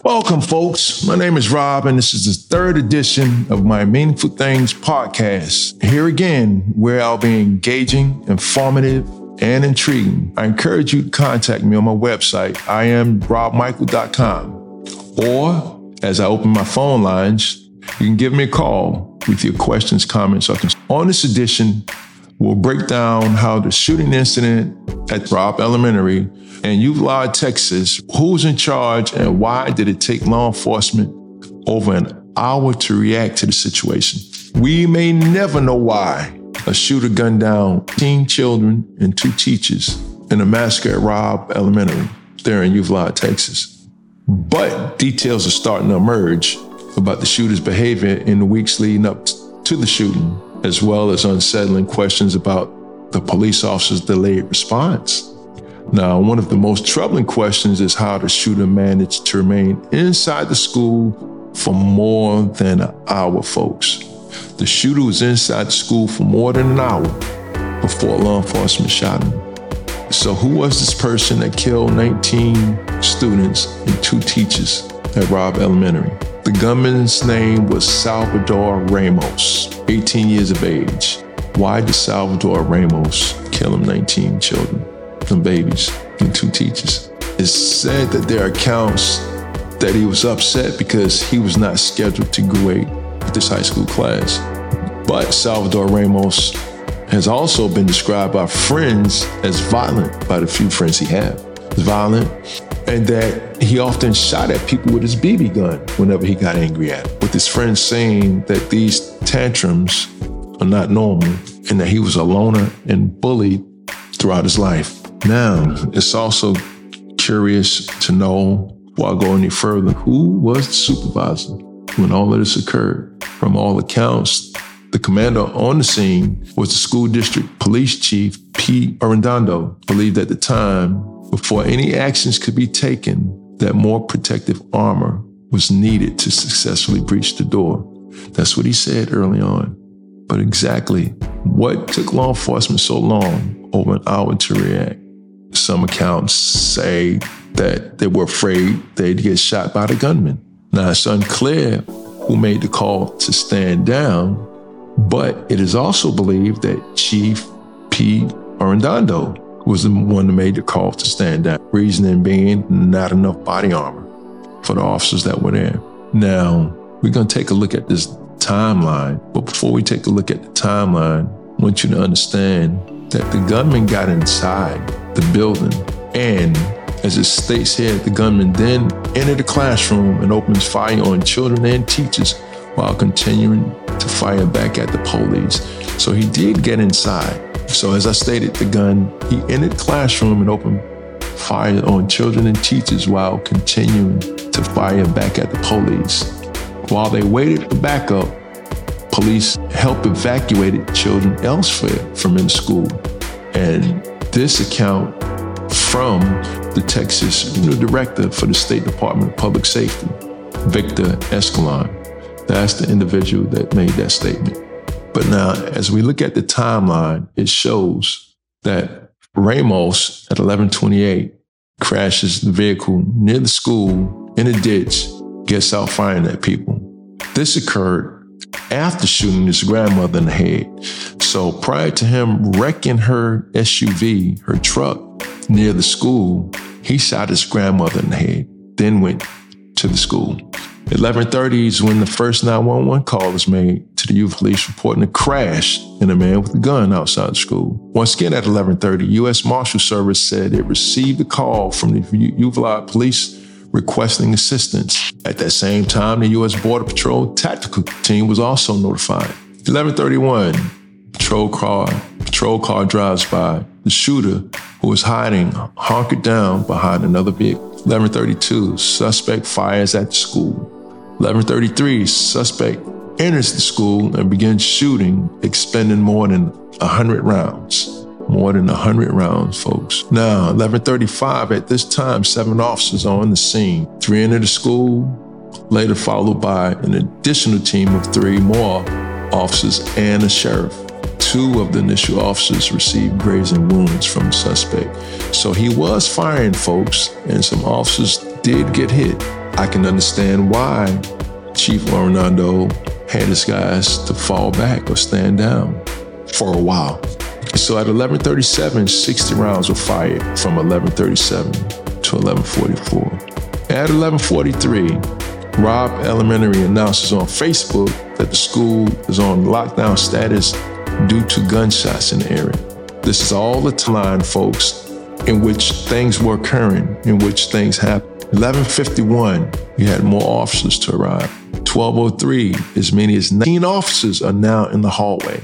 Welcome, folks. My name is Rob, and this is the third edition of my Meaningful Things podcast. Here again, where I'll be engaging, informative, and intriguing. I encourage you to contact me on my website, IamRobMichael.com. Or, as I open my phone lines, you can give me a call with your questions, comments, or concerns. On this edition, we'll break down how the shooting incident at Robb Elementary in Euclid, Texas, who's in charge and why did it take law enforcement over an hour to react to the situation. We may never know why a shooter gunned down 10 children and 2 teachers in a massacre at Robb Elementary there in Euclid, Texas. But details are starting to emerge about the shooter's behavior in the weeks leading up to the shooting, as well as unsettling questions about the police officer's delayed response. Now, one of the most troubling questions is how the shooter managed to remain inside the school for more than an hour, folks. The shooter was inside the school for more than an hour before law enforcement shot him. So who was this person that killed 19 students and 2 teachers at Robb Elementary? The gunman's name was Salvador Ramos, 18 years of age. Why did Salvador Ramos kill him 19 children? Some babies and 2 teachers. It's said that there are accounts that he was upset because he was not scheduled to graduate with this high school class. But Salvador Ramos has also been described by friends as violent, by the few friends he had. Violent, and that he often shot at people with his BB gun whenever he got angry at them, with his friends saying that these tantrums are not normal and that he was a loner and bullied throughout his life. Now, it's also curious to know, before I go any further, who was the supervisor when all of this occurred. From all accounts, the commander on the scene was the school district police chief, Pete Arredondo, believed at the time, before any actions could be taken, that more protective armor was needed to successfully breach the door. That's what he said early on. But exactly what took law enforcement so long, over an hour, to react? Some accounts say that they were afraid they'd get shot by the gunman. Now, it's unclear who made the call to stand down, but it is also believed that Chief Pete Arredondo was the one that made the call to stand down, reasoning being not enough body armor for the officers that were there. Now, we're going to take a look at this timeline, but before we take a look at the timeline, I want you to understand that the gunman got inside the building, and as it states here, the gunman then entered the classroom and opens fire on children and teachers while continuing to fire back at the police. So he did get inside. So as I stated, he entered the classroom and opened fire on children and teachers while continuing to fire back at the police. While they waited for backup, police helped evacuate children elsewhere from in school. And this account from the Texas director for the State Department of Public Safety, Victor Escalon. That's the individual that made that statement. But now, as we look at the timeline, it shows that Ramos at 11:28 crashes the vehicle near the school in a ditch, gets out firing at people. This occurred after shooting his grandmother in the head. So prior to him wrecking her SUV, her truck, near the school, he shot his grandmother in the head, then went to the school. 11:30 is when the first 911 call was made to the youth police reporting a crash in a man with a gun outside the school. Once again at 11:30, U.S. Marshal Service said it received a call from the Euclid police requesting assistance. At that same time, the U.S. Border Patrol tactical team was also notified. 11:31, patrol car drives by. The shooter, who was hiding, hunkered down behind another vehicle. 11:32, suspect fires at the school. 11:33, suspect enters the school and begins shooting, expending more than 100 rounds. More than 100 rounds, folks. Now, 11:35, at this time, 7 officers are on the scene. 3 enter the school, later followed by an additional team of 3 more officers and a sheriff. 2 of the initial officers received grazing wounds from the suspect. So he was firing, folks, and some officers did get hit. I can understand why Chief Laurinaido had his guys to fall back or stand down for a while. So at 11:37, 60 rounds were fired from 11:37 to 11:44. At 11:43, Robb Elementary announces on Facebook that the school is on lockdown status due to gunshots in the area. This is all the timeline, folks, in which things were occurring, in which things happened. 11:51, you had more officers to arrive. 12:03, as many as 19 officers are now in the hallway.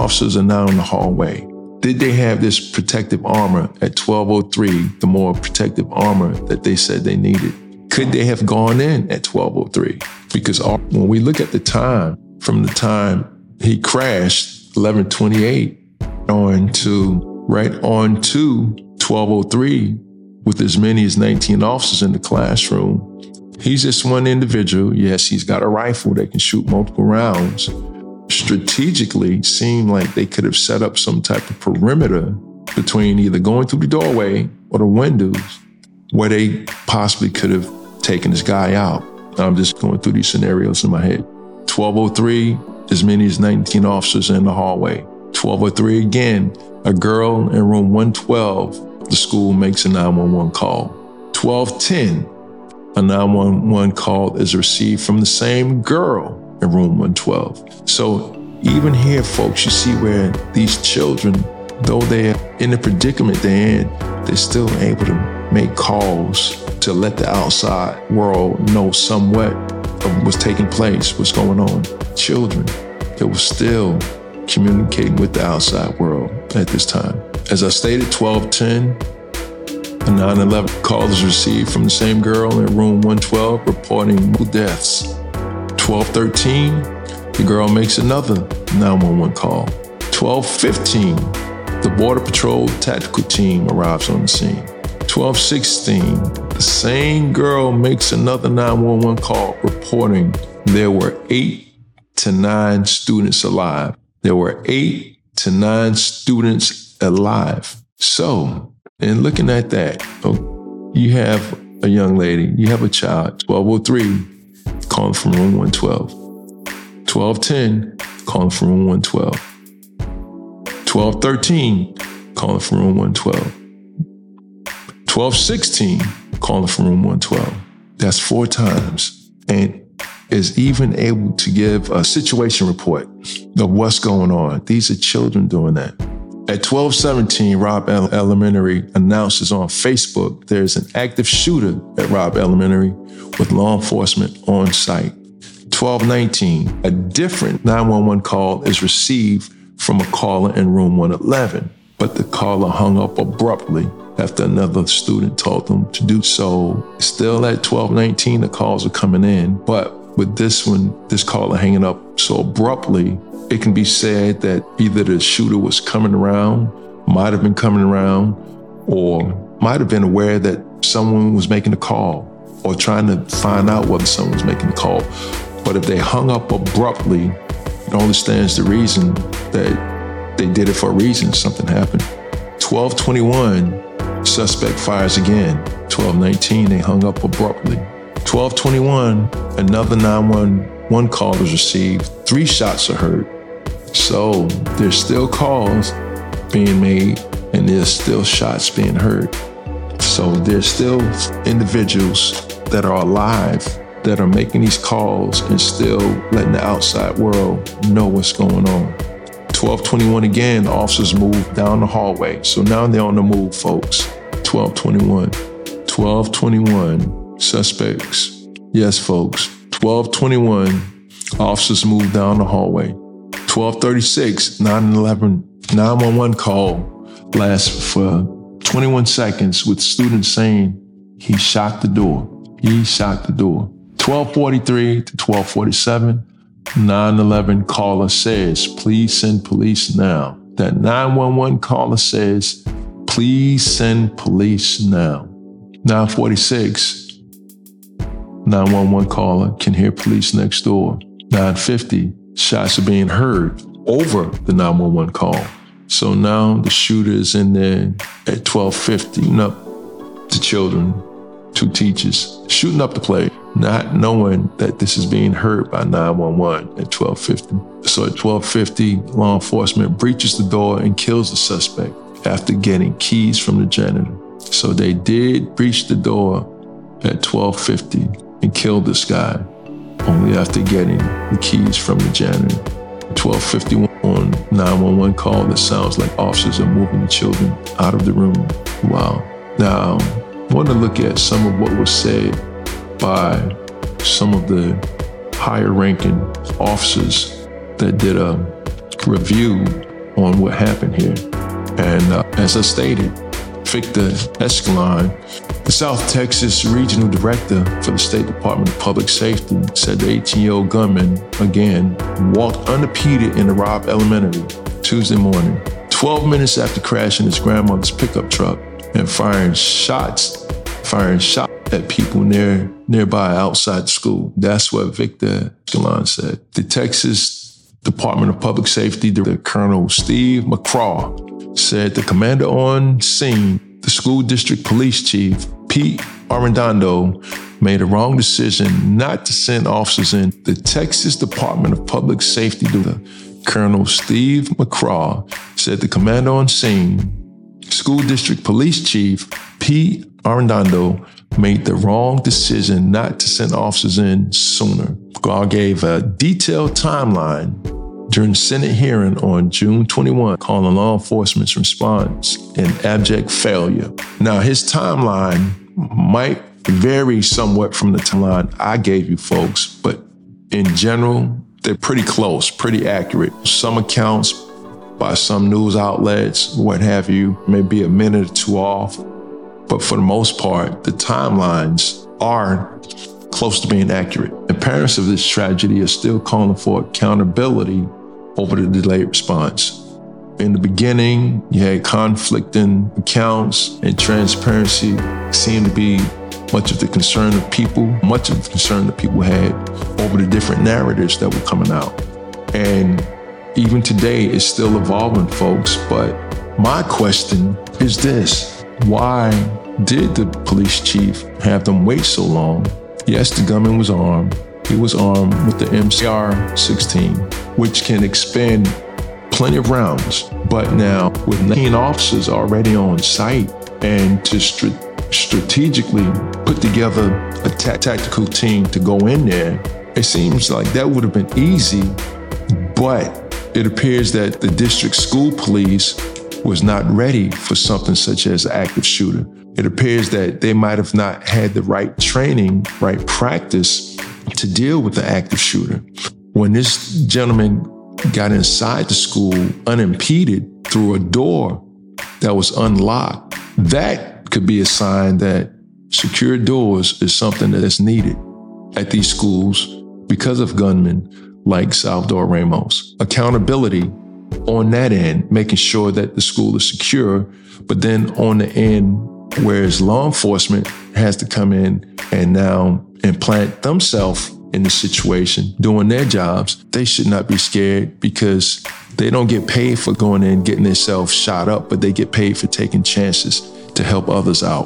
Did they have this protective armor at 12:03, the more protective armor that they said they needed? Could they have gone in at 12:03? Because when we look at the time, from the time he crashed, 11:28, right on to 12:03, with as many as 19 officers in the classroom, he's just one individual. Yes, he's got a rifle that can shoot multiple rounds. Strategically, seemed like they could have set up some type of perimeter between either going through the doorway or the windows where they possibly could have taken this guy out. I'm just going through these scenarios in my head. 12:03, as many as 19 officers in the hallway. 12:03 again, a girl in room 112, the school makes a 911 call. 12:10, a 911 call is received from the same girl in room 112. So even here, folks, you see where these children, though they're in the predicament they're in, they're still able to make calls to let the outside world know somewhat of what's taking place, what's going on. Children that were still communicating with the outside world at this time. As I stated, 12:10, a 911 call is received from the same girl in room 112 reporting multiple deaths. 12:13, the girl makes another 911 call. 12:15, the Border Patrol tactical team arrives on the scene. 12:16, the same girl makes another 911 call reporting there were 8 to 9 students alive. There were 8 to 9 students alive. So, in looking at that, you have a young lady, you have a child, 12:03, calling from room 112. 12:10, calling from room 112. 12:13, calling from room 112. 12:16, calling from room 112. That's 4 times. And is even able to give a situation report of what's going on. These are children doing that. At 12:17, Robb Elementary announces on Facebook there's an active shooter at Robb Elementary with law enforcement on site. 12:19, a different 911 call is received from a caller in room 111, but the caller hung up abruptly after another student told them to do so. Still at 12:19, the calls are coming in, but with this one, this caller hanging up so abruptly, it can be said that either the shooter was coming around, might have been coming around, or might have been aware that someone was making a call or trying to find out whether someone was making a call. But if they hung up abruptly, it only stands to reason that they did it for a reason, something happened. 12:21, suspect fires again. 12:19, they hung up abruptly. 12:21, another 911 call is received. 3 shots are heard. So there's still calls being made and there's still shots being heard. So there's still individuals that are alive that are making these calls and still letting the outside world know what's going on. 12:21 again, officers move down the hallway. So now they're on the move, folks. 12:21. 12:21. Suspects. Yes, folks. 12:21, officers move down the hallway. 12:36, 911 call lasts for 21 seconds with students saying he shot the door. He shot the door. 12:43 to 12:47, 911 caller says, please send police now. That 911 caller says, please send police now. 9:46, 911 caller can hear police next door. 9:50, shots are being heard over the 911 call. So now the shooter is in there at 12:50, shooting up the children, 2 teachers, shooting up the play. not knowing that this is being heard by 911 at 12:50. So at 12:50, law enforcement breaches the door and kills the suspect after getting keys from the janitor. So they did breach the door at 12:50 and kill this guy only after getting the keys from the janitor. 12:51 on 911 call that sounds like officers are moving the children out of the room. Wow. Now, I want to look at some of what was said by some of the higher ranking officers that did a review on what happened here. And as I stated, Victor Escalon, the South Texas Regional Director for the State Department of Public Safety, said the 18-year-old gunman, again, walked unimpeded into Robb Elementary Tuesday morning, 12 minutes after crashing his grandmother's pickup truck and firing shots at people nearby outside the school. That's what Victor Escalon said. The Texas Department of Public Safety Director, Colonel Steve McCraw, said the commander on scene, the school district police chief, Pete Arredondo, made a wrong decision not to send officers in. The Texas Department of Public Safety Director, Colonel Steve McCraw, said the commander on scene, school district police chief, Pete Arredondo, made the wrong decision not to send officers in sooner. McCraw gave a detailed timeline during Senate hearing on June 21, calling law enforcement's response an abject failure. Now, his timeline might vary somewhat from the timeline I gave you folks, but in general, they're pretty close, pretty accurate. Some accounts by some news outlets, what have you, may be a minute or two off, but for the most part, the timelines are close to being accurate. And parents of this tragedy are still calling for accountability over the delayed response. In the beginning, you had conflicting accounts, and transparency seemed to be much of the concern that people had over the different narratives that were coming out. And even today, it's still evolving, folks. But my question is this: why did the police chief have them wait so long? Yes, the gunman was armed. He was armed with the MCR-16, which can expend plenty of rounds. But now, with 19 officers already on site, and to strategically put together a tactical team to go in there, it seems like that would have been easy, but it appears that the district school police was not ready for something such as an active shooter. It appears that they might have not had the right training, right practice to deal with the active shooter. When this gentleman got inside the school unimpeded through a door that was unlocked, that could be a sign that secure doors is something that is needed at these schools because of gunmen like Salvador Ramos. Accountability on that end, making sure that the school is secure, but then on the end, whereas law enforcement has to come in and now implant themselves in the situation, doing their jobs, they should not be scared because they don't get paid for going in and getting themselves shot up, but they get paid for taking chances to help others out.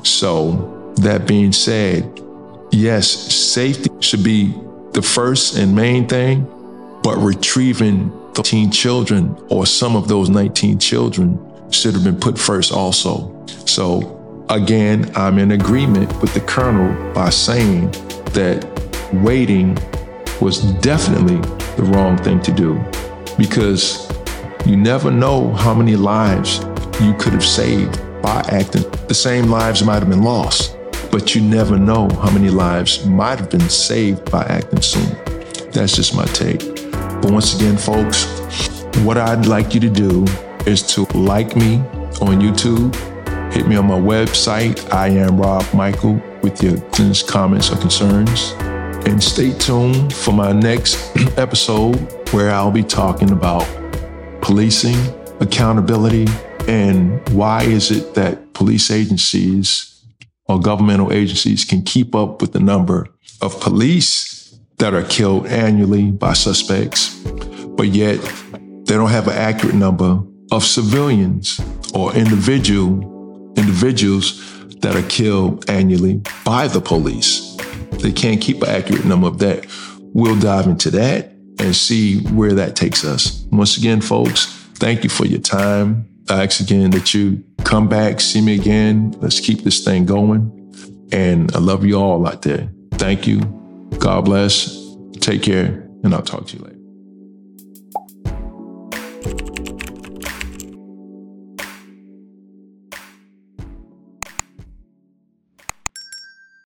So that being said, yes, safety should be the first and main thing, but retrieving 19 children or some of those 19 children should have been put first also. So again, I'm in agreement with the colonel by saying that waiting was definitely the wrong thing to do, because you never know how many lives you could have saved by acting. The same lives might have been lost, but you never know how many lives might have been saved by acting sooner. That's just my take. But once again, folks, what I'd like you to do is to like me on YouTube, hit me on my website, I am Rob Michael, with your questions, comments, or concerns. And stay tuned for my next episode where I'll be talking about policing, accountability, and why is it that police agencies or governmental agencies can keep up with the number of police that are killed annually by suspects, but yet they don't have an accurate number of civilians or individuals that are killed annually by the police. They can't keep an accurate number of that. We'll dive into that and see where that takes us. Once again, folks, thank you for your time. I ask again that you come back, see me again. Let's keep this thing going. And I love you all out there. Thank you. God bless. Take care. And I'll talk to you later.